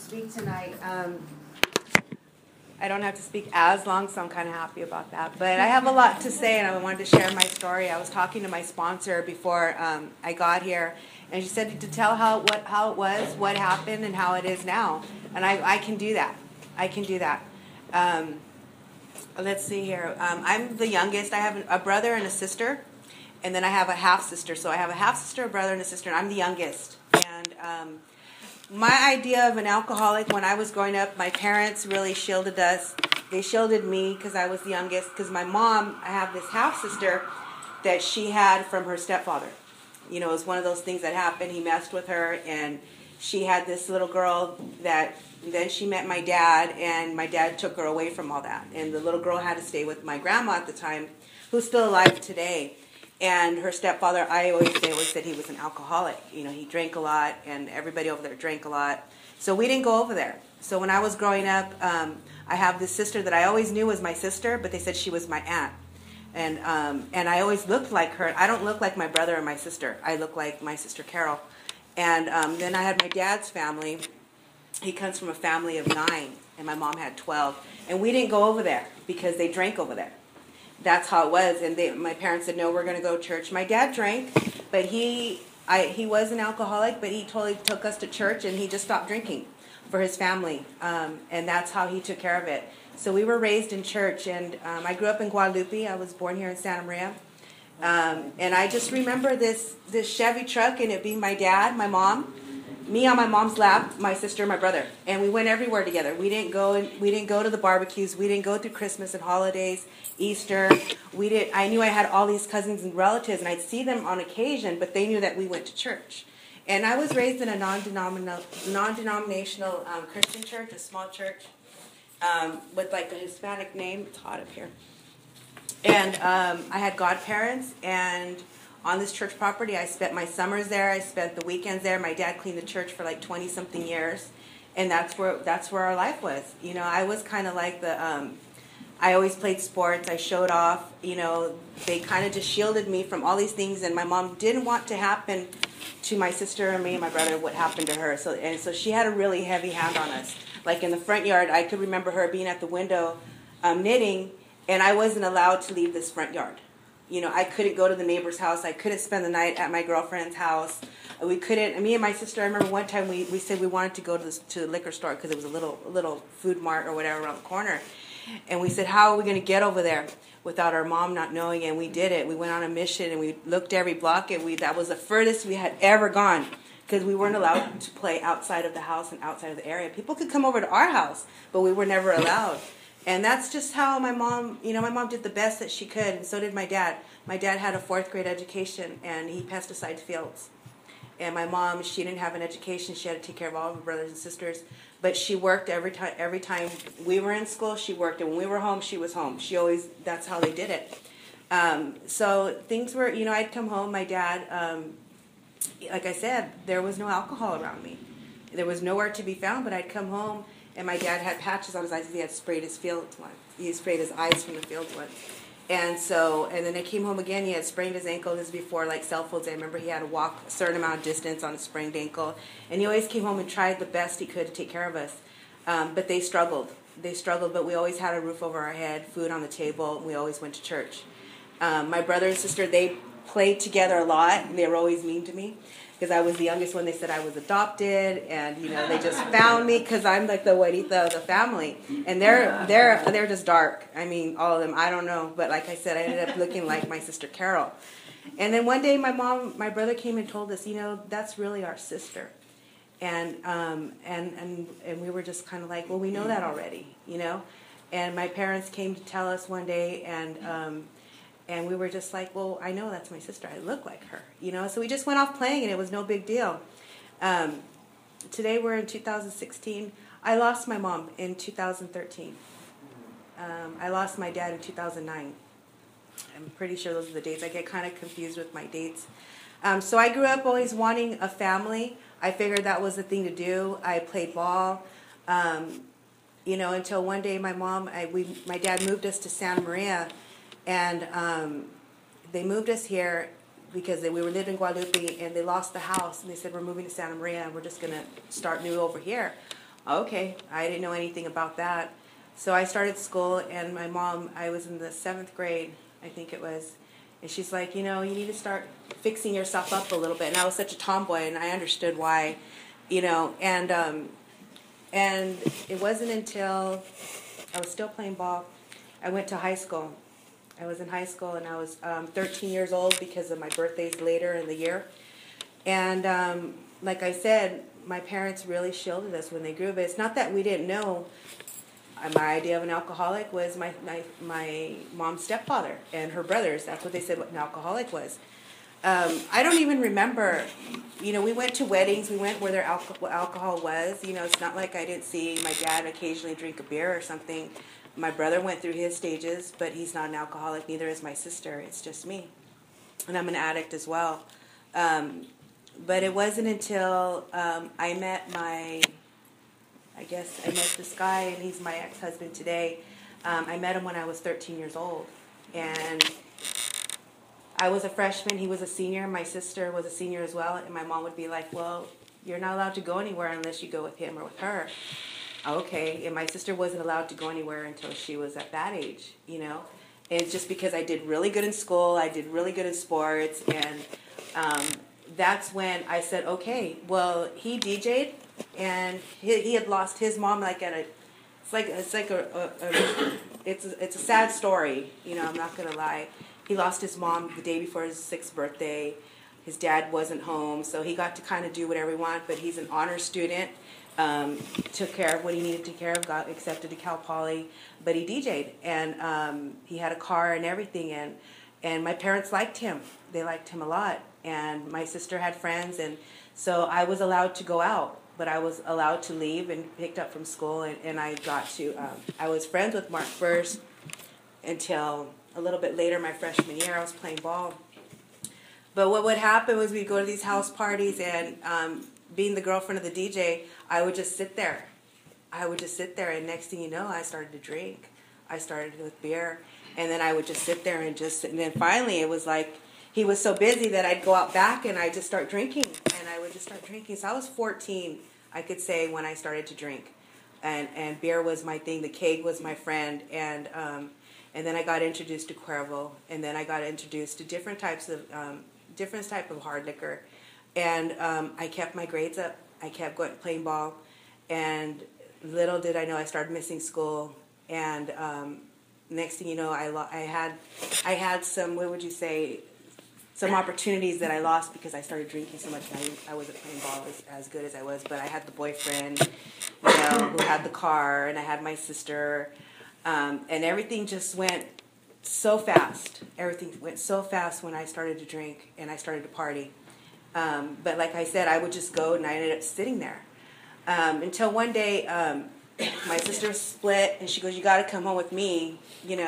speak tonight. I don't have to speak as long, so I'm kind of happy about that. But I have a lot to say, and I wanted to share my story. I was talking to my sponsor before I got here, and she said to tell how it was, what happened, and how it is now. And I can do that. I can do that. Let's see here. I'm the youngest. I have a brother and a sister, and then I have a half-sister. So I have a half-sister, a brother, and a sister, and I'm the youngest. And my idea of an alcoholic, when I was growing up, my parents really shielded us. They shielded me because I was the youngest. Because my mom, I have this half-sister that she had from her stepfather. You know, it was one of those things that happened. He messed with her, and she had this little girl that then she met my dad, and my dad took her away from all that. And the little girl had to stay with my grandma at the time, who's still alive today. And her stepfather, I always said he was an alcoholic. You know, he drank a lot, and everybody over there drank a lot. So we didn't go over there. So when I was growing up, I have this sister that I always knew was my sister, but they said she was my aunt. And I always looked like her. I don't look like my brother or my sister. I look like my sister Carol. And then I had my dad's family. He comes from a family of 9, and my mom had 12. And we didn't go over there because they drank over there. That's how it was. And my parents said, no, we're going to go to church. My dad drank, but he was an alcoholic, but he totally took us to church, and he just stopped drinking for his family. And that's how he took care of it. So we were raised in church, and I grew up in Guadalupe. I was born here in Santa Maria. And I just remember this Chevy truck, and it being my dad, my mom, me on my mom's lap, my sister, and my brother, and we went everywhere together. We didn't go to the barbecues. We didn't go through Christmas and holidays, Easter. I knew I had all these cousins and relatives, and I'd see them on occasion, but they knew that we went to church. And I was raised in a non-denominational Christian church, a small church with like a Hispanic name. It's hot up here. And I had godparents, and on this church property, I spent my summers there. I spent the weekends there. My dad cleaned the church for like 20-something years, and that's where our life was. You know, I was kind of like I always played sports. I showed off. You know, they kind of just shielded me from all these things, and my mom didn't want to happen to my sister and me and my brother what happened to her. So she had a really heavy hand on us. Like in the front yard, I could remember her being at the window knitting, and I wasn't allowed to leave this front yard. You know, I couldn't go to the neighbor's house. I couldn't spend the night at my girlfriend's house. We couldn't. Me and my sister, I remember one time we said we wanted to go to the liquor store because it was a little food mart or whatever around the corner. And we said, how are we going to get over there without our mom not knowing? And we did it. We went on a mission, and we looked every block, and that was the furthest we had ever gone because we weren't allowed to play outside of the house and outside of the area. People could come over to our house, but we were never allowed. And that's just how my mom did the best that she could, and so did my dad. My dad had a 4th grade education, and he pesticided fields. And my mom, she didn't have an education. She had to take care of all of her brothers and sisters. But she worked every time we were in school, she worked. And when we were home, she was home. That's how they did it. So things were, you know, I'd come home, my dad, like I said, there was no alcohol around me. There was nowhere to be found, but I'd come home, and my dad had patches on his eyes. He had sprayed his fields once. He sprayed his eyes from the fields once. And then I came home again. He had sprained his ankle. This is before like cell phones. I remember he had to walk a certain amount of distance on a sprained ankle. And he always came home and tried the best he could to take care of us. But they struggled. But we always had a roof over our head, food on the table, and we always went to church. My brother and sister, they played together a lot, and they were always mean to me. Because I was the youngest one, they said I was adopted, and you know they just found me because I'm like the güerita of the family, and they're just dark. I mean, all of them. I don't know, but like I said, I ended up looking like my sister Carol. And then one day, my brother came and told us, you know, that's really our sister, and we were just kind of like, well, we know that already, you know. And my parents came to tell us one day, and we were just like, well, I know that's my sister. I look like her, you know. So we just went off playing, and it was no big deal. Today we're in 2016. I lost my mom in 2013. I lost my dad in 2009. I'm pretty sure those are the dates. I get kind of confused with my dates. So I grew up always wanting a family. I figured that was the thing to do. I played ball, you know, until one day my dad moved us to Santa Maria. And they moved us here because we were living in Guadalupe, and they lost the house, and they said, we're moving to Santa Maria, and we're just going to start new over here. Okay, I didn't know anything about that. So I started school, and my mom, I was in the 7th grade, I think it was, and she's like, you need to start fixing yourself up a little bit. And I was such a tomboy, and I understood why, and it wasn't until I was still playing ball, I went to high school. I was in high school, and I was 13 years old because of my birthday's later in the year. And like I said, my parents really shielded us when they grew up. It's not that we didn't know. My idea of an alcoholic was my mom's stepfather and her brothers. That's what they said what an alcoholic was. I don't even remember. We went to weddings. We went where their alcohol was. It's not like I didn't see my dad occasionally drink a beer or something. My brother went through his stages, but he's not an alcoholic. Neither is my sister. It's just me. And I'm an addict as well. But it wasn't until I met this guy, and he's my ex-husband today. I met him when I was 13 years old. And I was a freshman, he was a senior, my sister was a senior as well, and my mom would be like, well, you're not allowed to go anywhere unless you go with him or with her. Okay, and my sister wasn't allowed to go anywhere until she was at that age, And it's just because I did really good in school, I did really good in sports, and that's when I said, okay, well, he DJ'd, and he had lost his mom it's a sad story, I'm not going to lie. He lost his mom the day before his 6th birthday. His dad wasn't home, so he got to kind of do whatever he wanted, but he's an honor student, took care of what he needed to take care of, got accepted to Cal Poly, but he DJ'd, and he had a car and everything, and my parents liked him. They liked him a lot, and my sister had friends, and so I was allowed to go out, but I was allowed to leave and picked up from school, and I got to, I was friends with Mark first until a little bit later, my freshman year, I was playing ball. But what would happen was we'd go to these house parties, and being the girlfriend of the DJ, I would just sit there. And next thing you know, I started to drink. I started with beer, and then I would just sit there and then finally it was like he was so busy that I'd go out back and I'd just start drinking, and I would just start drinking. So I was 14, I could say, when I started to drink, and beer was my thing. The keg was my friend, and then I got introduced to Cuervo, and then I got introduced to different type of hard liquor, and I kept my grades up. I kept playing ball, and little did I know I started missing school, and next thing you know, I had some, what would you say, some opportunities that I lost because I started drinking so much, and I wasn't playing ball as good as I was, but I had the boyfriend, who had the car, and I had my sister. And everything just went so fast. Everything went so fast when I started to drink and I started to party. But like I said, I would just go, and I ended up sitting there. Until one day, my sister split, and she goes, you got to come home with me,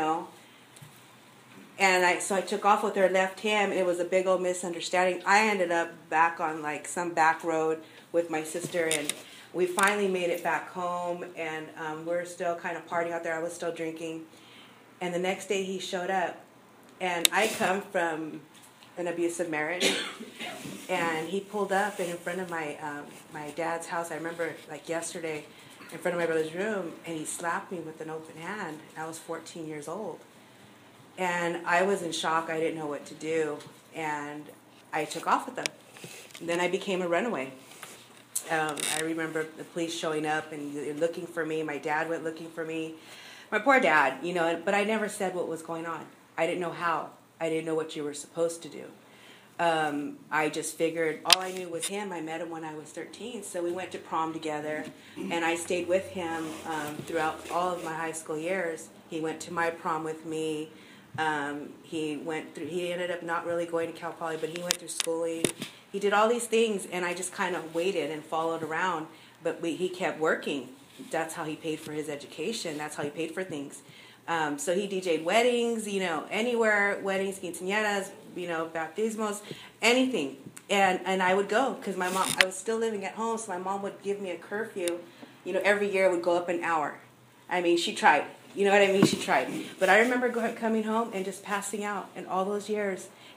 And so I took off with her, left him, and it was a big old misunderstanding. I ended up back on some back road with my sister, and we finally made it back home, and we're still kind of partying out there. I was still drinking. And the next day he showed up. And I come from an abusive marriage. And he pulled up in front of my dad's house. I remember like yesterday, in front of my brother's room, and he slapped me with an open hand. I was 14 years old. And I was in shock. I didn't know what to do. And I took off with him. And then I became a runaway. I remember the police showing up and looking for me. My dad went looking for me. My poor dad, but I never said what was going on. I didn't know how. I didn't know what you were supposed to do. I just figured all I knew was him. I met him when I was 13, so we went to prom together, and I stayed with him throughout all of my high school years. He went to my prom with me. He ended up not really going to Cal Poly, but he went through schooling. He did all these things, and I just kind of waited and followed around. But he kept working. That's how he paid for his education. That's how he paid for things. So he DJ'd weddings, anywhere, weddings, quinceañeras, baptismos, anything. And I would go because I was still living at home, so my mom would give me a curfew. Every year it would go up an hour. I mean, she tried. You know what I mean? She tried. But I remember coming home and just passing out in all those years.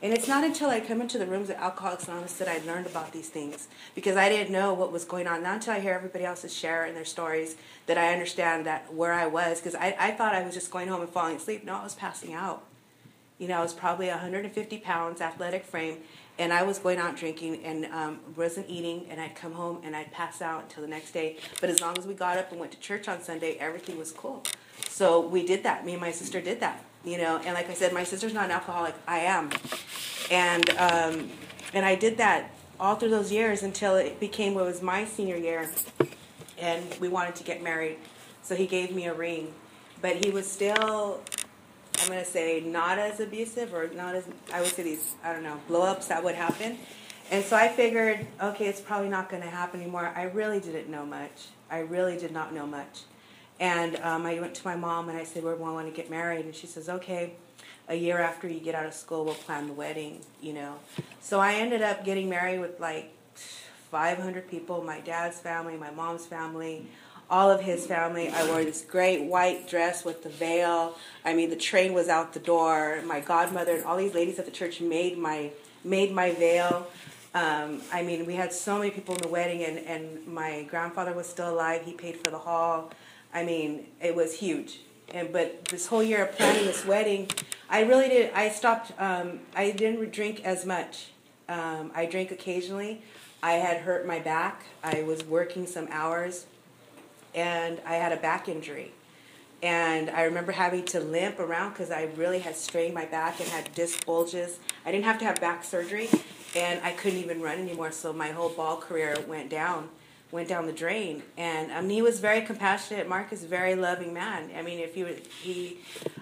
And it's not until I come into the rooms of Alcoholics Anonymous that I learned about these things, because I didn't know what was going on. Not until I hear everybody else's share and their stories that I understand that where I was, because I thought I was just going home and falling asleep. No, I was passing out. You know, I was probably 150 pounds, athletic frame, and I was going out drinking and wasn't eating, and I'd come home and I'd pass out until the next day. But as long as we got up and went to church on Sunday, everything was cool. So we did that. Me and my sister did that. You know, and like I said, my sister's not an alcoholic. I am. And I did that all through those years until it became what was my senior year, and we wanted to get married. So he gave me a ring. But he was still, I'm going to say, not as abusive, or not as, I would say these, I don't know, blow-ups that would happen. And so I figured, okay, it's probably not going to happen anymore. I really didn't know much. I really did not know much. And I went to my mom and I said, we want to get married. And she says, okay, a year after you get out of school, we'll plan the wedding, you know. So I ended up getting married with like 500 people, my dad's family, my mom's family, all of his family. I wore this great white dress with the veil. I mean, the train was out the door. My godmother and all these ladies at the church made my veil. I mean, we had so many people in the wedding, and my grandfather was still alive. He paid for the hall. I mean, it was huge. But this whole year of planning this wedding, I really did. I stopped. I didn't drink as much. I drank occasionally. I had hurt my back. I was working some hours, and I had a back injury. And I remember having to limp around because I really had strained my back and had disc bulges. I didn't have to have back surgery, and I couldn't even run anymore. So my whole ball career went down the drain. And he was very compassionate. Mark is a very loving man. I mean, if he's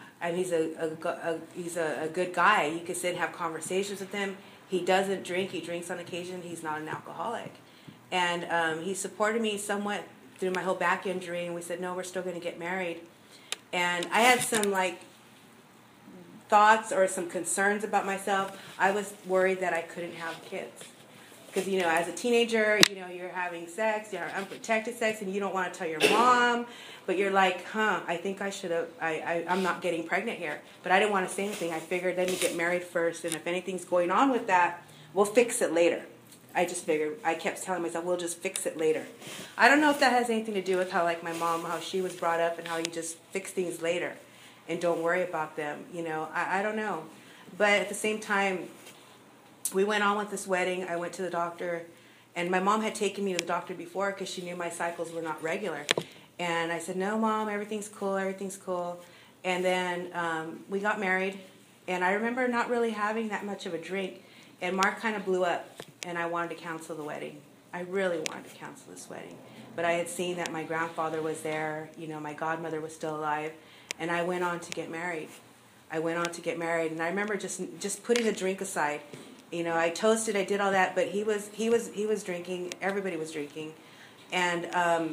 a good guy. You could sit and have conversations with him. He doesn't drink. He drinks on occasion. He's not an alcoholic. And he supported me somewhat through my whole back injury. And we said, no, we're still going to get married. And I had some thoughts or some concerns about myself. I was worried that I couldn't have kids. Because, you know, as a teenager, you know, you're having sex, you're unprotected sex, and you don't want to tell your mom, but you're like, I think I should have, I'm not getting pregnant here. But I didn't want to say anything. I figured let me get married first, and if anything's going on with that, we'll fix it later. I just figured, I kept telling myself, we'll just fix it later. I don't know if that has anything to do with how, like, my mom, how she was brought up, and how you just fix things later and don't worry about them, you know. I don't know. But at the same time, we went on with this wedding. I went to the doctor, and my mom had taken me to the doctor before because she knew my cycles were not regular. And I said, no, Mom, everything's cool, everything's cool. And then we got married, and I remember not really having that much of a drink, and Mark kind of blew up, and I wanted to cancel the wedding. I really wanted to cancel this wedding. But I had seen that my grandfather was there, you know, my godmother was still alive, and I went on to get married. And I remember just putting the drink aside. You know, I toasted, I did all that, but he was drinking. Everybody was drinking, and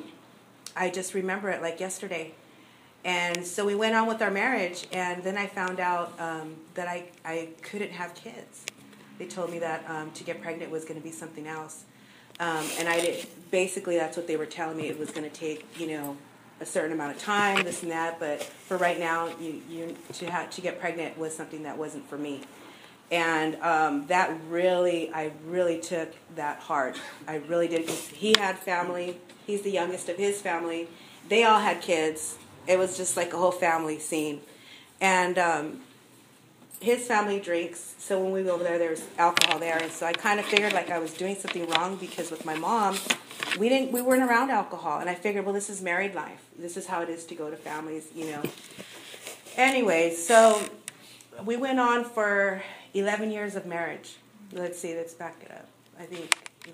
I just remember it like yesterday. And so we went on with our marriage, and then I found out that I couldn't have kids. They told me that to get pregnant was going to be something else, and I did. Basically, that's what they were telling me. It was going to take, you know, a certain amount of time, this and that. But for right now, to get pregnant was something that wasn't for me. And I really took that hard. I really did. He had family. He's the youngest of his family. They all had kids. It was just like a whole family scene. And his family drinks. So when we go over there was alcohol there. And so I kind of figured like I was doing something wrong because with my mom, we weren't around alcohol. And I figured, well, this is married life. This is how it is to go to families, you know. Anyway, so we went on for 11 years of marriage. Let's back it up. I think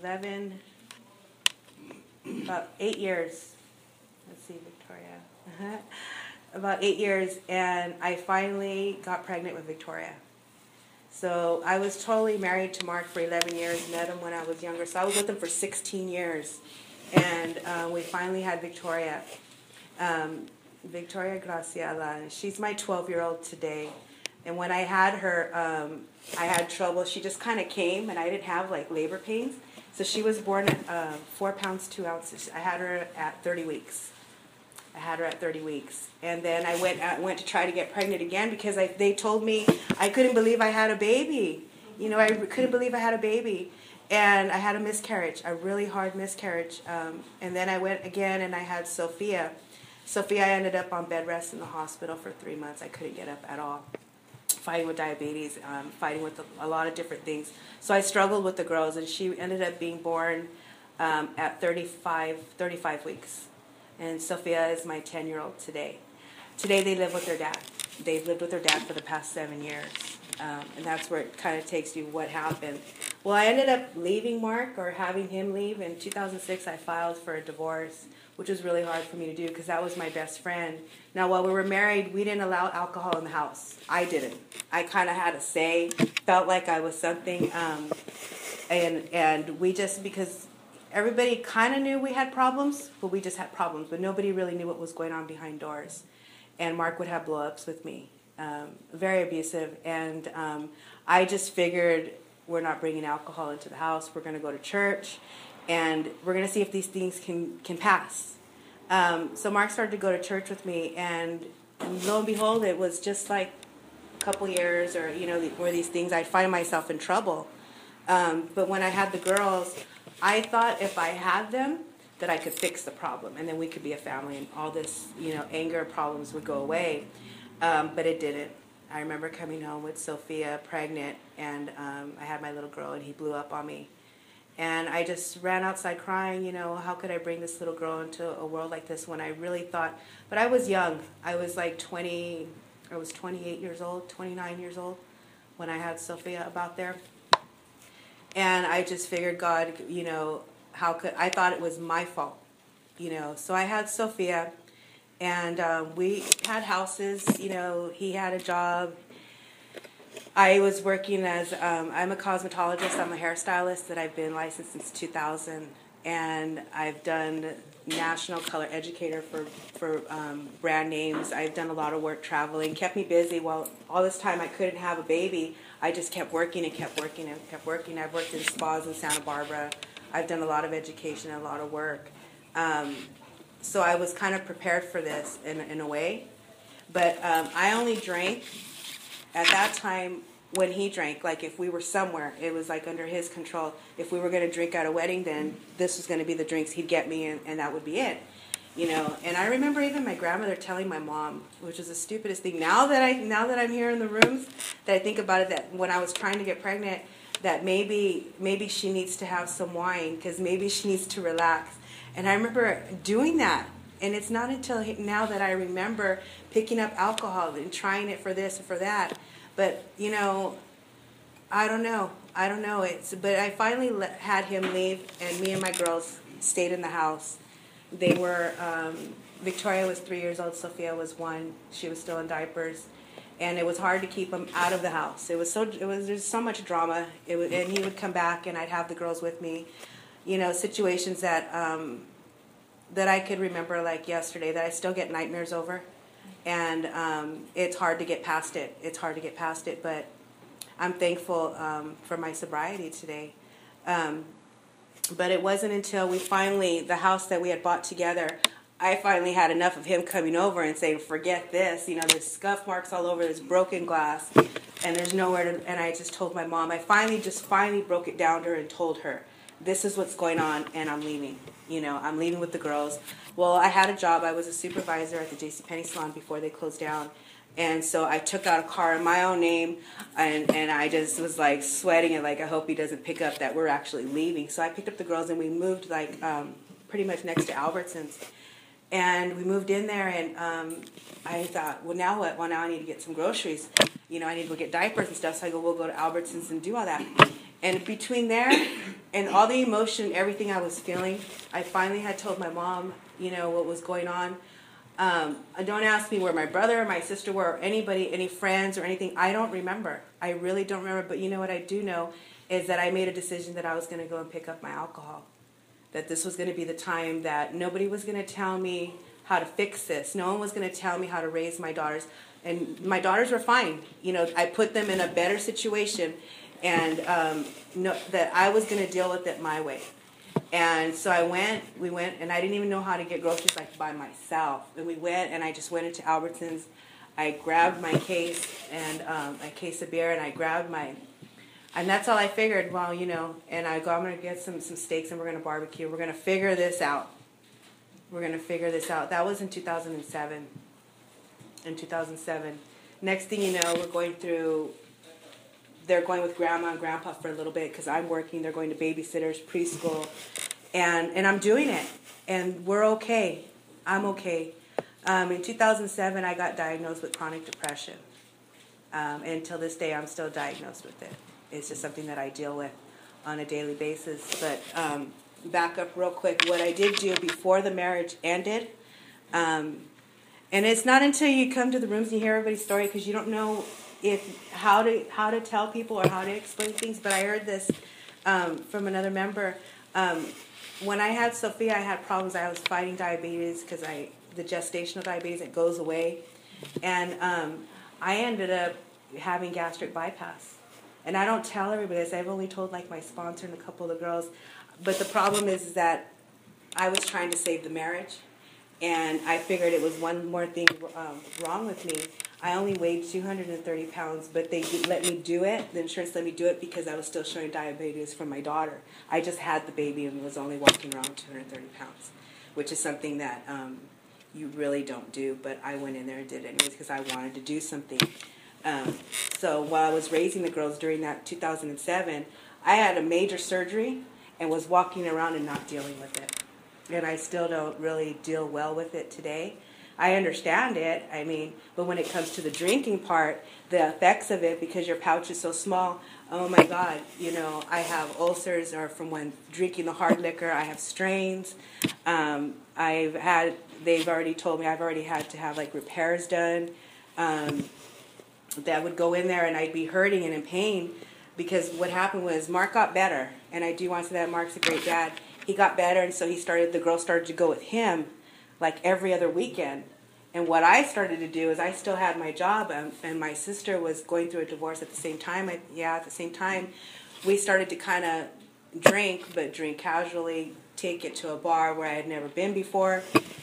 about 8 years. Let's see, Victoria. About 8 years, and I finally got pregnant with Victoria. So I was totally married to Mark for 11 years, met him when I was younger. So I was with him for 16 years, and we finally had Victoria. Victoria Graciela. She's my 12-year-old today. And when I had her, I had trouble. She just kind of came, and I didn't have, like, labor pains. So she was born at 4 pounds, 2 ounces. I had her at 30 weeks. And then I went to try to get pregnant again because they told me I couldn't believe I had a baby. You know, I couldn't believe I had a baby. And I had a miscarriage, a really hard miscarriage. And then I went again and I had Sophia. Sophia, I ended up on bed rest in the hospital for 3 months. I couldn't get up at all. Fighting with diabetes, fighting with a lot of different things. So I struggled with the girls, and she ended up being born at 35 weeks. And Sophia is my 10-year-old today. Today they live with their dad. They've lived with their dad for the past 7 years. And that's where it kind of takes you what happened. Well, I ended up leaving Mark, or having him leave. In 2006, I filed for a divorce, which was really hard for me to do because that was my best friend. Now, while we were married, we didn't allow alcohol in the house. I didn't. I kind of had a say, felt like I was something. And we just, because everybody kind of knew we had problems, but we just had problems. But nobody really knew what was going on behind doors. And Mark would have blow-ups with me, very abusive. And I just figured, we're not bringing alcohol into the house. We're going to go to church, and we're going to see if these things can pass. So Mark started to go to church with me, and lo and behold, it was just like a couple years, or where these things, I'd find myself in trouble. But when I had the girls, I thought if I had them, that I could fix the problem, and then we could be a family, and all this, anger problems would go away. But it didn't. I remember coming home with Sophia, pregnant, and I had my little girl, and he blew up on me. And I just ran outside crying, how could I bring this little girl into a world like this when I really thought, but I was young. I was like 28 years old, 29 years old when I had Sophia about there. And I just figured, God, I thought it was my fault, So I had Sophia. And we had houses, he had a job. I was working as, I'm a cosmetologist, I'm a hairstylist that I've been licensed since 2000. And I've done national color educator for brand names. I've done a lot of work traveling, kept me busy. Well, all this time I couldn't have a baby. I just kept working and kept working and kept working. I've worked in spas in Santa Barbara. I've done a lot of education and a lot of work. So I was kind of prepared for this in a way. But I only drank at that time when he drank. Like if we were somewhere, it was like under his control. If we were going to drink at a wedding, then this was going to be the drinks he'd get me, and that would be it. And I remember even my grandmother telling my mom, which is the stupidest thing. Now that I'm here in the rooms, that I think about it, that when I was trying to get pregnant, that maybe she needs to have some wine because maybe she needs to relax. And I remember doing that. And it's not until now that I remember picking up alcohol and trying it for this and for that. But, I don't know. But I finally had him leave, and me and my girls stayed in the house. They were, Victoria was 3 years old, Sophia was 1. She was still in diapers. And it was hard to keep him out of the house. There's so much drama. And he would come back, and I'd have the girls with me. Situations that I could remember like yesterday that I still get nightmares over. And it's hard to get past it. But I'm thankful for my sobriety today. But it wasn't until the house that we had bought together, I finally had enough of him coming over and saying, forget this. There's scuff marks all over, there's broken glass, and there's nowhere to, and I just told my mom, I finally broke it down to her and told her, this is what's going on, and I'm leaving. I'm leaving with the girls. Well, I had a job. I was a supervisor at the JCPenney salon before they closed down. And so I took out a car in my own name, and I just was like sweating and like, I hope he doesn't pick up that we're actually leaving. So I picked up the girls, and we moved like pretty much next to Albertsons. And we moved in there, and I thought, well, now what? Well, now I need to get some groceries. I need to go get diapers and stuff. So I go, we'll go to Albertsons and do all that. And between there and all the emotion, everything I was feeling, I finally had told my mom, what was going on. Don't ask me where my brother or my sister were, or anybody, any friends or anything. I don't remember. I really don't remember. But what I do know is that I made a decision that I was going to go and pick up my alcohol. That this was going to be the time that nobody was going to tell me how to fix this. No one was going to tell me how to raise my daughters. And my daughters were fine. I put them in a better situation, and that I was going to deal with it my way. And so we went, and I didn't even know how to get groceries like by myself. And we went, and I just went into Albertsons. I grabbed my case and a case of beer, and I grabbed my And that's all I figured. Well, and I go, I'm going to get some steaks and we're going to barbecue. We're going to figure this out. We're going to figure this out. That was in 2007. In 2007. Next thing you know, they're going with grandma and grandpa for a little bit because I'm working. They're going to babysitters, preschool. And I'm doing it. And we're okay. I'm okay. In 2007, I got diagnosed with chronic depression. And until this day, I'm still diagnosed with it. It's just something that I deal with on a daily basis. But back up real quick. What I did do before the marriage ended, and it's not until you come to the rooms and you hear everybody's story because you don't know how to tell people or how to explain things. But I heard this from another member. When I had Sophia, I had problems. I was fighting diabetes because the gestational diabetes, it goes away. And I ended up having gastric bypass. And I don't tell everybody this. I've only told like my sponsor and a couple of the girls. But the problem is that I was trying to save the marriage. And I figured it was one more thing wrong with me. I only weighed 230 pounds, but they let me do it. The insurance let me do it because I was still showing diabetes from my daughter. I just had the baby and was only walking around 230 pounds, which is something that you really don't do. But I went in there and did it anyways because I wanted to do something. So while I was raising the girls during that 2007, I had a major surgery and was walking around and not dealing with it. And I still don't really deal well with it today. I understand it, but when it comes to the drinking part, the effects of it, because your pouch is so small, oh my God, I have ulcers or from when drinking the hard liquor. I have strains. They've already told me I've already had to have like repairs done. That would go in there and I'd be hurting and in pain because what happened was Mark got better. And I do want to say that Mark's a great dad. He got better, and so the girls started to go with him like every other weekend. And what I started to do is I still had my job, and my sister was going through a divorce at the same time. At the same time, we started to kind of drink, but drink casually, take it to a bar where I had never been before.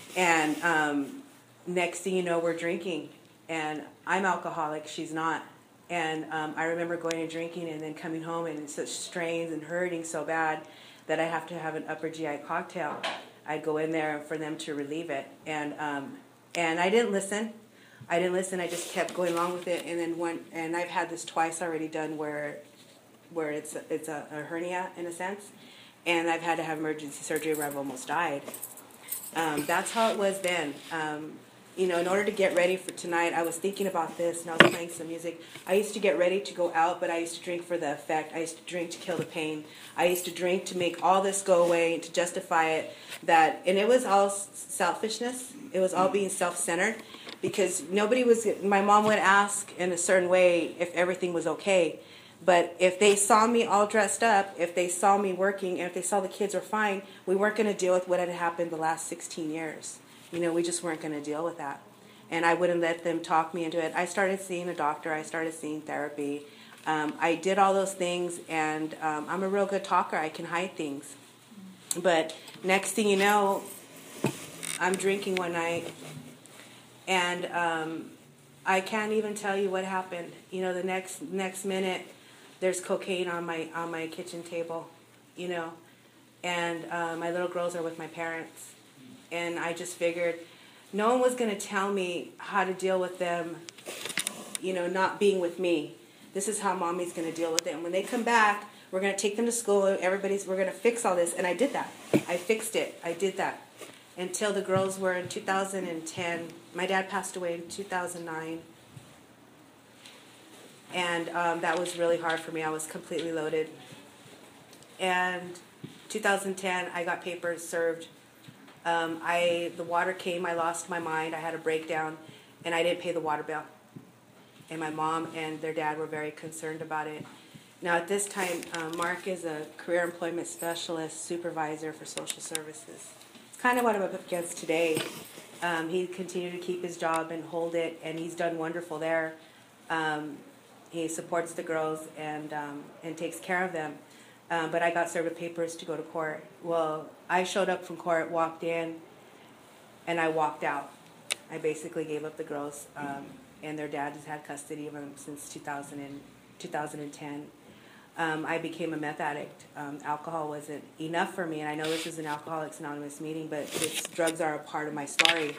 And next thing you know, we're drinking. And I'm alcoholic, she's not. And I remember going and drinking and then coming home and such strains and hurting so bad that I have to have an upper GI cocktail. I'd go in there for them to relieve it. And I didn't listen. I just kept going along with it. And then I've had this twice already done where it's a hernia in a sense. And I've had to have emergency surgery where I've almost died. That's how it was then. In order to get ready for tonight, I was thinking about this, and I was playing some music. I used to get ready to go out, but I used to drink for the effect. I used to drink to kill the pain. I used to drink to make all this go away, to justify it. And it was all selfishness. It was all being self-centered, because my mom would ask in a certain way if everything was okay. But if they saw me all dressed up, if they saw me working, and if they saw the kids were fine, we weren't going to deal with what had happened the last 16 years. We just weren't going to deal with that. And I wouldn't let them talk me into it. I started seeing a doctor. I started seeing therapy. I did all those things, and I'm a real good talker. I can hide things. But next thing you know, I'm drinking one night, and I can't even tell you what happened. The next minute, there's cocaine on my kitchen table, and my little girls are with my parents. And I just figured no one was going to tell me how to deal with them, not being with me. This is how mommy's going to deal with it. And when they come back, we're going to take them to school. We're going to fix all this. And I did that. I fixed it. I did that. Until the girls were in 2010. My dad passed away in 2009. And that was really hard for me. I was completely loaded. And 2010, I got papers served. The water came, I lost my mind, I had a breakdown, and I didn't pay the water bill. And my mom and their dad were very concerned about it. Now at this time, Mark is a career employment specialist supervisor for social services. It's kind of what I'm up against today. He continued to keep his job and hold it, and he's done wonderful there. He supports the girls and takes care of them. But I got served with papers to go to court. Well, I showed up from court, walked in, and I walked out. I basically gave up the girls, and their dad has had custody of them since 2010. I became a meth addict. Alcohol wasn't enough for me, and I know this is an Alcoholics Anonymous meeting, but drugs are a part of my story.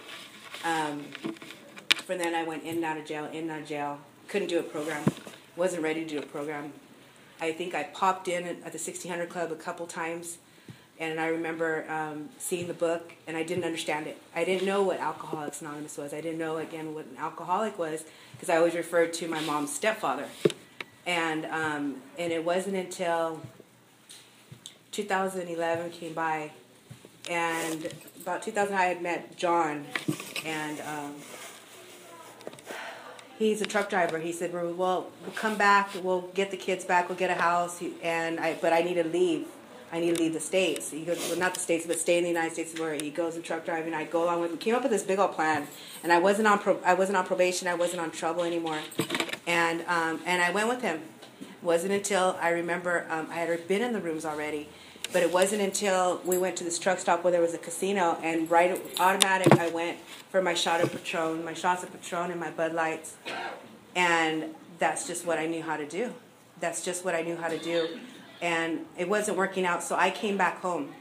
From then I went in and out of jail, couldn't do a program, wasn't ready to do a program. I think I popped in at the 1600 Club a couple times, and I remember seeing the book, and I didn't understand it. I didn't know what Alcoholics Anonymous was. I didn't know, again, what an alcoholic was, because I always referred to my mom's stepfather. And it wasn't until 2011 came by, and about 2000 I had met John, and he's a truck driver. He said, well, we'll come back, we'll get the kids back, we'll get a house, but I need to leave. I need to leave the States. He goes, well, not the States, but stay in the United States, where he goes and truck driving. I go along with him. Came up with this big old plan, and I wasn't on probation. I wasn't on trouble anymore, and I went with him. It wasn't until I remember I had been in the rooms already, but it wasn't until we went to this truck stop where there was a casino, and automatic I went for my shots of Patron and my Bud Lights, and that's just what I knew how to do. And it wasn't working out, so I came back home.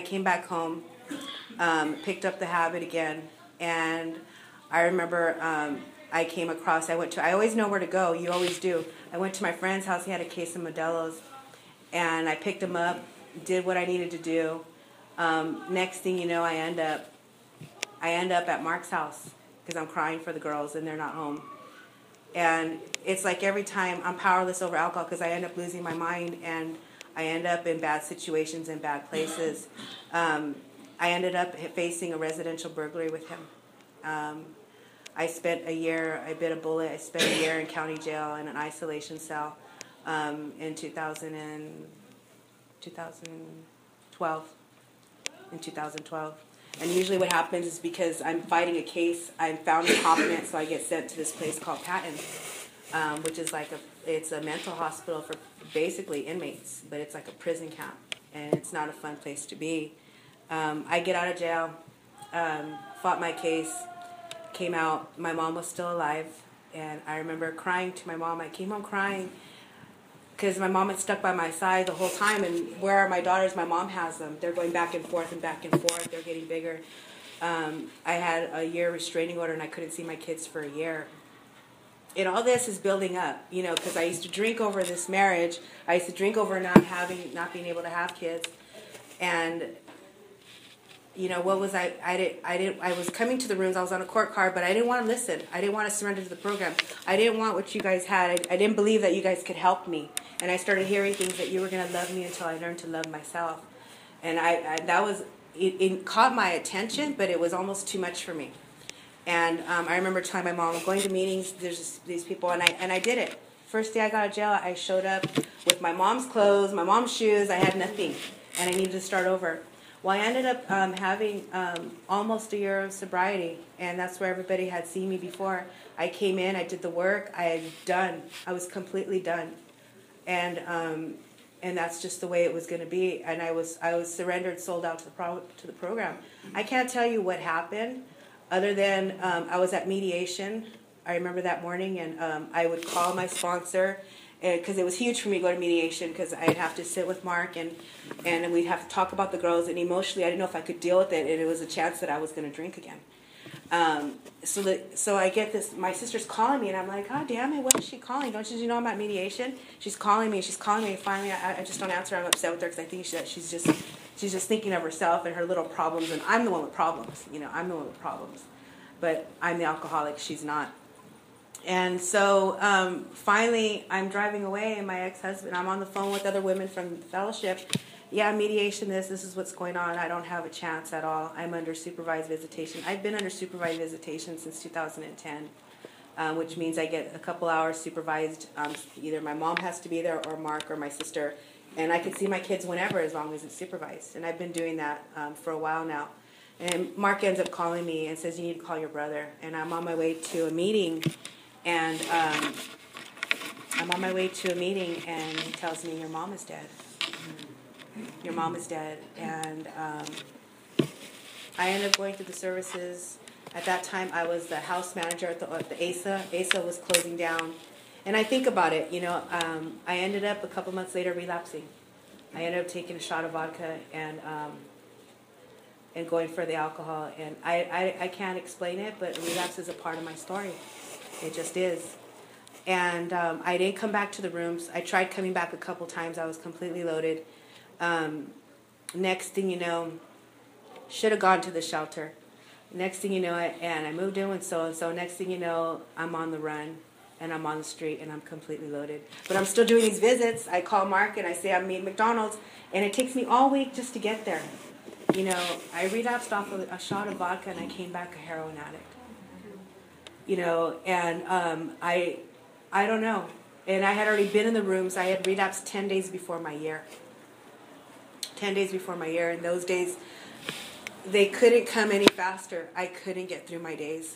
Picked up the habit again, and I remember I came across, I always know where to go, you always do. I went to my friend's house, he had a case of Modelo's, and I picked him up, did what I needed to do. Next thing you know, I end up at Mark's house, because I'm crying for the girls, and they're not home. And it's like every time I'm powerless over alcohol, because I end up losing my mind, and I end up in bad situations and bad places. I ended up facing a residential burglary with him. I spent a year, I bit a bullet, I spent a year in county jail in an isolation cell in 2012. And usually what happens is because I'm fighting a case, I'm found incompetent, so I get sent to this place called Patton, which is it's a mental hospital for basically inmates, but it's like a prison camp, and it's not a fun place to be. I get out of jail, fought my case, came out. My mom was still alive, and I remember crying to my mom. I came home crying because my mom had stuck by my side the whole time, and where are my daughters? My mom has them. They're going back and forth and back and forth. They're getting bigger. I had a year restraining order, and I couldn't see my kids for a year. And all this is building up, because I used to drink over this marriage. I used to drink over not being able to have kids. And, what was I was coming to the rooms. I was on a court card, but I didn't want to listen. I didn't want to surrender to the program. I didn't want what you guys had. I didn't believe that you guys could help me. And I started hearing things that you were going to love me until I learned to love myself. And it caught my attention, but it was almost too much for me. And I remember telling my mom, I'm going to meetings, there's these people, and I did it. First day I got out of jail, I showed up with my mom's clothes, my mom's shoes, I had nothing, and I needed to start over. Well, I ended up having almost a year of sobriety, and that's where everybody had seen me before. I came in, I did the work, I was completely done. And that's just the way it was going to be, and I was surrendered, sold out to the program. I can't tell you what happened, other than I was at mediation. I remember that morning, and I would call my sponsor, because it was huge for me to go to mediation, because I'd have to sit with Mark, and we'd have to talk about the girls, and emotionally I didn't know if I could deal with it, and it was a chance that I was going to drink again. So I get this, my sister's calling me, and I'm like, oh, damn it, what is she calling? Don't you know I'm at mediation? She's calling me, and finally I just don't answer. I'm upset with her, because I think she's just thinking of herself and her little problems, and I'm the one with problems, I'm the one with problems. But I'm the alcoholic, she's not. And so finally I'm driving away, and my ex-husband, I'm on the phone with other women from the fellowship. Yeah, mediation, this is what's going on. I don't have a chance at all. I'm under supervised visitation. I've been under supervised visitation since 2010, which means I get a couple hours supervised. Either my mom has to be there, or Mark, or my sister. And I can see my kids whenever, as long as it's supervised. And I've been doing that for a while now. And Mark ends up calling me and says, you need to call your brother. And I'm on my way to a meeting, and he tells me, your mom is dead. Your mom is dead. And I ended up going through the services. At that time, I was the house manager at the ASA. ASA was closing down. And I think about it, I ended up a couple months later relapsing. I ended up taking a shot of vodka and going for the alcohol. And I can't explain it, but relapse is a part of my story. It just is. And I didn't come back to the rooms. I tried coming back a couple times. I was completely loaded. Next thing you know, should have gone to the shelter. Next thing you know, and I moved in with so-and-so. Next thing you know, I'm on the run, and I'm on the street, and I'm completely loaded. But I'm still doing these visits. I call Mark, and I say I'm meeting McDonald's, and it takes me all week just to get there. I relapsed off of a shot of vodka, and I came back a heroin addict. And I don't know. And I had already been in the rooms. I had relapsed 10 days before my year. 10 days before my year. And those days, they couldn't come any faster. I couldn't get through my days.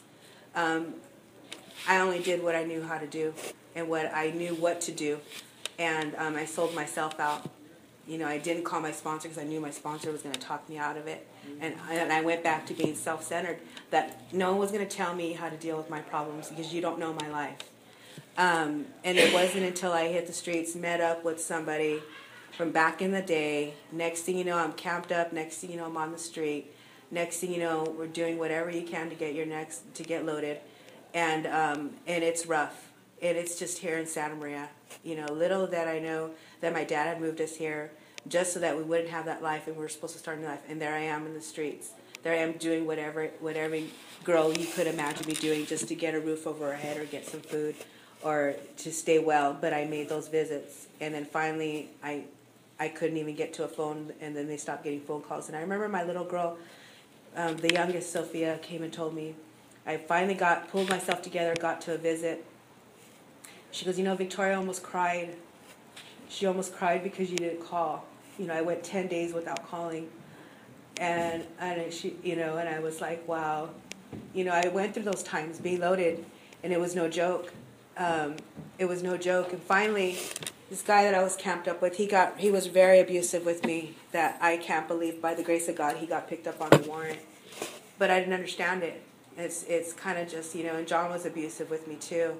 I only did what I knew how to do and what I knew what to do. And I sold myself out. I didn't call my sponsor because I knew my sponsor was going to talk me out of it. And I went back to being self-centered, that no one was going to tell me how to deal with my problems because you don't know my life. And it wasn't until I hit the streets, met up with somebody from back in the day. Next thing you know, I'm camped up. Next thing you know, I'm on the street. Next thing you know, we're doing whatever you can to get loaded. And it's rough. And it's just here in Santa Maria. Little that I know that my dad had moved us here just so that we wouldn't have that life and we were supposed to start a new life. And there I am in the streets. There I am doing what every girl you could imagine me doing just to get a roof over her head or get some food or to stay well. But I made those visits. And then finally I couldn't even get to a phone, and then they stopped getting phone calls. And I remember my little girl, the youngest, Sophia, came and told me. I finally pulled myself together, got to a visit. She goes, Victoria almost cried. She almost cried because you didn't call. I went 10 days without calling. And she, and I was like, wow. I went through those times being loaded, and it was no joke. It was no joke. And finally, this guy that I was camped up with, he was very abusive with me, that I can't believe by the grace of God he got picked up on the warrant. But I didn't understand it. It's kind of just, and John was abusive with me too.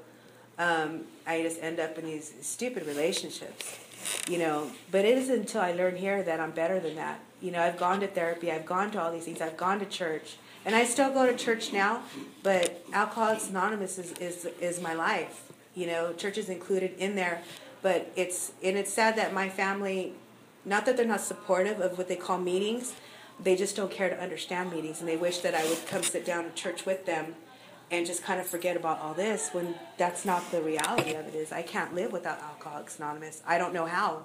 I just end up in these stupid relationships, But it isn't until I learn here that I'm better than that. I've gone to therapy. I've gone to all these things. I've gone to church. And I still go to church now, but Alcoholics Anonymous is my life. Church is included in there. But it's sad that my family, not that they're not supportive of what they call meetings, they just don't care to understand meetings. And they wish that I would come sit down to church with them and just kind of forget about all this, when that's not the reality of it. Is I can't live without Alcoholics Anonymous. I don't know how.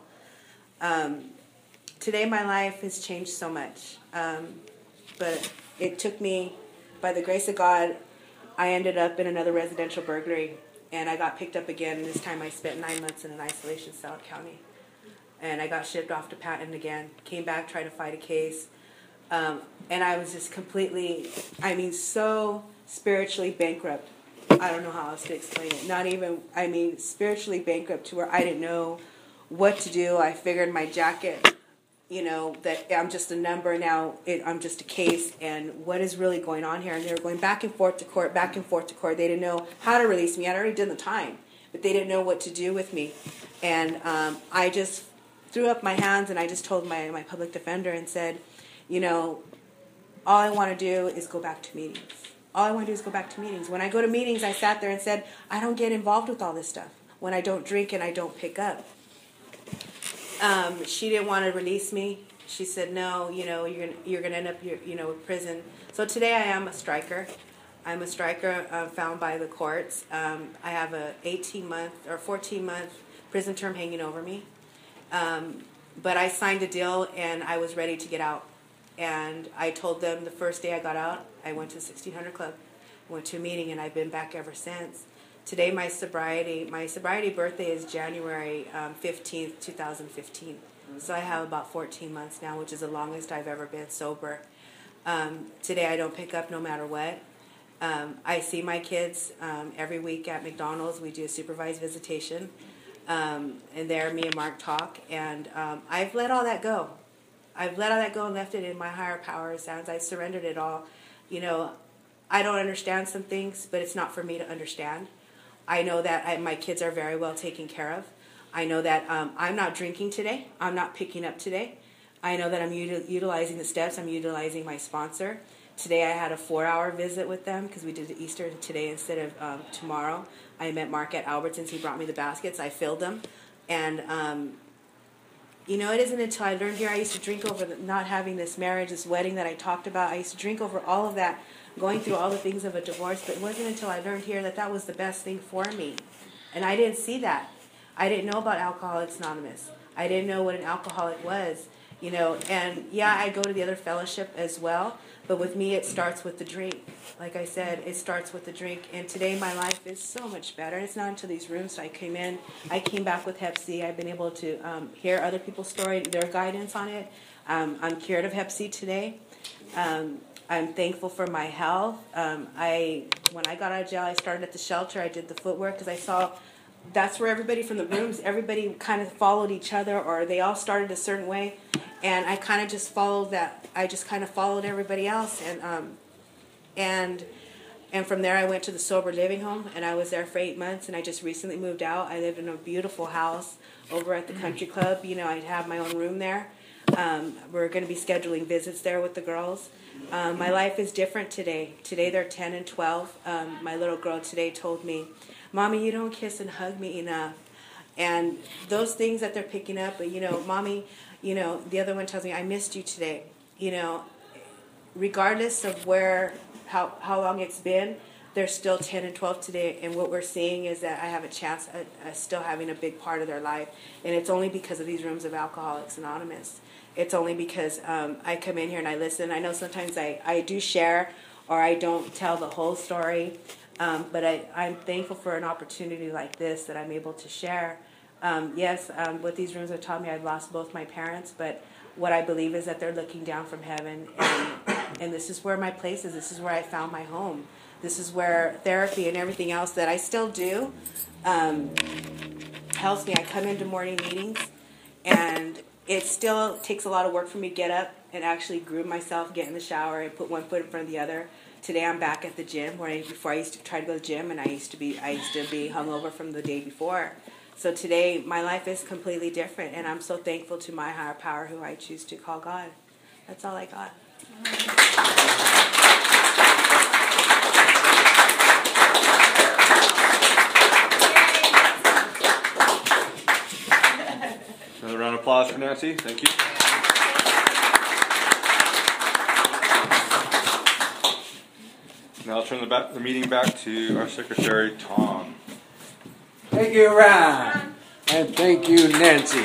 Today my life has changed so much. But it took me, by the grace of God, I ended up in another residential burglary, and I got picked up again, and this time I spent 9 months in an isolation cell at county. And I got shipped off to Patton again, came back, tried to fight a case. And I was just completely, so spiritually bankrupt. I don't know how else to explain it. Spiritually bankrupt to where I didn't know what to do. I figured my jacket, that I'm just a number now. I'm just a case, and what is really going on here? And they were going back and forth to court, back and forth to court. They didn't know how to release me. I'd already done the time, but they didn't know what to do with me. And I just threw up my hands, and I just told my public defender and said, all I want to do is go back to meetings. All I want to do is go back to meetings. When I go to meetings, I sat there and said, I don't get involved with all this stuff. When I don't drink and I don't pick up. She didn't want to release me. She said, no, you're gonna end up, with prison. So today I am a striker. I'm a striker found by the courts. I have a 18-month or 14-month prison term hanging over me. But I signed a deal and I was ready to get out. And I told them the first day I got out, I went to the 1600 Club, went to a meeting, and I've been back ever since. Today my sobriety birthday is January 15th, 2015. So I have about 14 months now, which is the longest I've ever been sober. Today I don't pick up no matter what. I see my kids every week at McDonald's. We do a supervised visitation. And there me and Mark talk. And I've let all that go. I've let all that go and left it in my higher power's hands. I surrendered it all. I don't understand some things, but it's not for me to understand. I know that my kids are very well taken care of. I know that I'm not drinking today. I'm not picking up today. I know that I'm utilizing the steps. I'm utilizing my sponsor. Today I had a 4-hour visit with them because we did Easter today instead of tomorrow. I met Mark at Albertsons. He brought me the baskets. I filled them. And, it isn't until I learned here, I used to drink over not having this marriage, this wedding that I talked about. I used to drink over all of that, going through all the things of a divorce. But it wasn't until I learned here that was the best thing for me. And I didn't see that. I didn't know about Alcoholics Anonymous. I didn't know what an alcoholic was, And yeah, I go to the other fellowship as well. But with me, it starts with the drink. Like I said, it starts with the drink. And today, my life is so much better. It's not until these rooms I came in. I came back with Hep C. I've been able to hear other people's story, their guidance on it. I'm cured of Hep C today. I'm thankful for my health. When I got out of jail, I started at the shelter. I did the footwork because I saw that's where everybody from the rooms, everybody kind of followed each other, or they all started a certain way. And I kind of just followed that. I just kind of followed everybody else. And from there I went to the sober living home, and I was there for 8 months, and I just recently moved out. I lived in a beautiful house over at the country club. I have my own room there. We're going to be scheduling visits there with the girls. My life is different today. Today they're 10 and 12. My little girl today told me, "Mommy, you don't kiss and hug me enough." And those things that they're picking up, but Mommy, the other one tells me, "I missed you today." Regardless of how long it's been, they're still 10 and 12 today, and what we're seeing is that I have a chance at still having a big part of their life, and it's only because of these rooms of Alcoholics Anonymous. It's only because I come in here and I listen. I know sometimes I do share, or I don't tell the whole story, but I'm thankful for an opportunity like this that I'm able to share. Yes, what these rooms have taught me, I've lost both my parents, but what I believe is that they're looking down from heaven, and this is where my place is. This is where I found my home. This is where therapy and everything else that I still do helps me. I come into morning meetings, and it still takes a lot of work for me to get up and actually groom myself, get in the shower, and put one foot in front of the other. Today I'm back at the gym, before I used to try to go to the gym, and I used to be hungover from the day before. So today my life is completely different, and I'm so thankful to my higher power, who I choose to call God. That's all I got. Another round of applause for Nancy. Thank you. Now I'll turn the meeting back to our secretary, Tom. Thank you, Ron. And thank you, Nancy.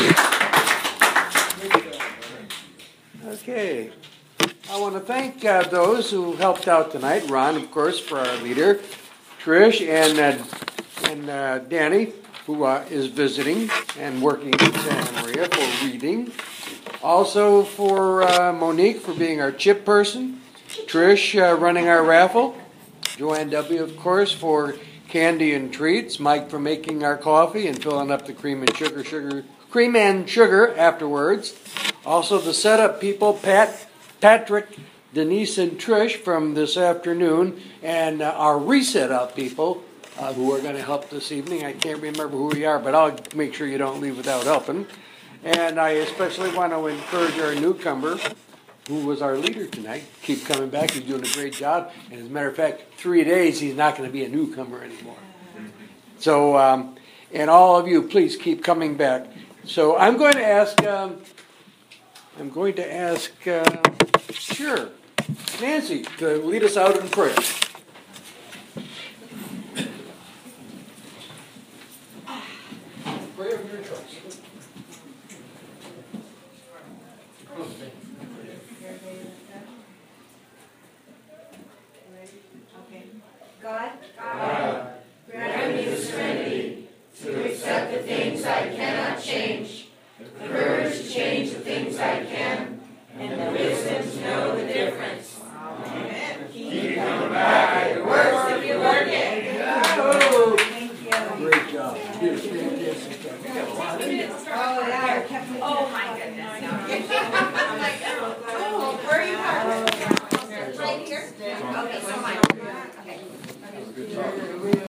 Okay. I want to thank those who helped out tonight. Ron, of course, for our leader. Trish and Danny, who is visiting and working in Santa Maria for reading. Also for Monique for being our chip person. Trish running our raffle. Joanne W., of course, for candy and treats. Mike for making our coffee and filling up the cream and sugar afterwards. Also the setup people, Patrick, Denise, and Trish from this afternoon, and our reset up people who are going to help this evening. I can't remember who we are, but I'll make sure you don't leave without helping. And I especially want to encourage our newcomer, who was our leader tonight. Keep coming back. He's doing a great job. And as a matter of fact, 3 days, he's not going to be a newcomer anymore. So, and all of you, please keep coming back. So I'm going to ask, sure, Nancy to lead us out in prayer. Prayer of your choice. God, grant me the serenity to accept the things I cannot change, the courage to change the things I can, and the wisdom to know the difference. Amen. Keep coming back. It works if you work it. Thank you. Great job. Oh, yeah. Oh, my goodness. I'm like, oh, where are you parked? Right here? Okay, so mine. Okay. Good job.